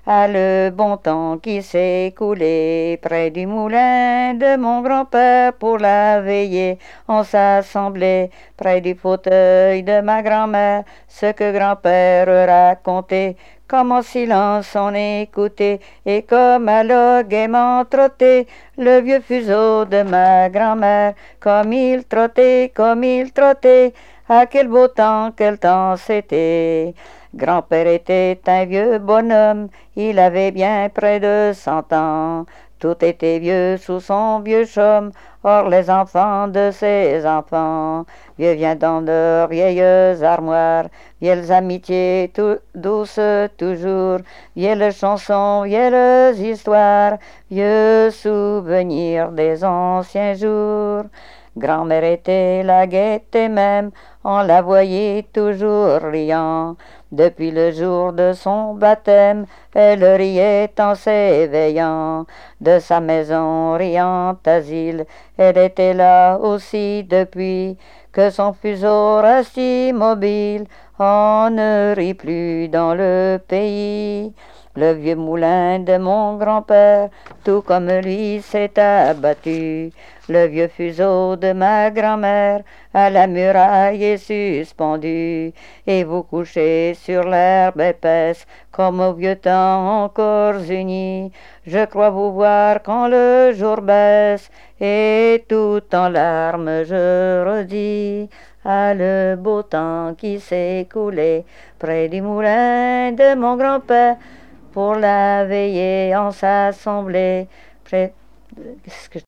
Ah, le bon temps qui s'est écoulé près du moulin de mon grand-père pour la veillée. On s'assemblait près du fauteuil de ma grand-mère, ce que grand-père racontait. Comme en silence on écoutait, et comme à l'eau gaiement trottait, le vieux fuseau de ma grand-mère, comme il trottait, comme il trottait. Ah, quel beau temps, quel temps c'était! Grand-père était un vieux bonhomme, il avait bien près de 100 ans. Tout était vieux sous son vieux chaume, or les enfants de ses enfants. Vieux vient dans leurs vieilles armoires, vieilles amitiés douces toujours, vieilles chansons, vieilles histoires, vieux souvenirs des anciens jours. Grand-mère était la gaieté même, on la voyait toujours riant. Depuis le jour de son baptême, elle riait en s'éveillant. De sa maison riant asile, elle était là aussi depuis que son fuseau reste immobile. On ne rit plus dans le pays. Le vieux moulin de mon grand-père, tout comme lui, s'est abattu. Le vieux fuseau de ma grand-mère, à la muraille est suspendu. Et vous couchez sur l'herbe épaisse, comme au vieux temps encore unis. Je crois vous voir quand le jour baisse, et tout en larmes je redis. Ah, le beau temps qui s'est écoulé près du moulin de mon grand-père, pour la veillée on s'assemblait près... Qu'est-ce que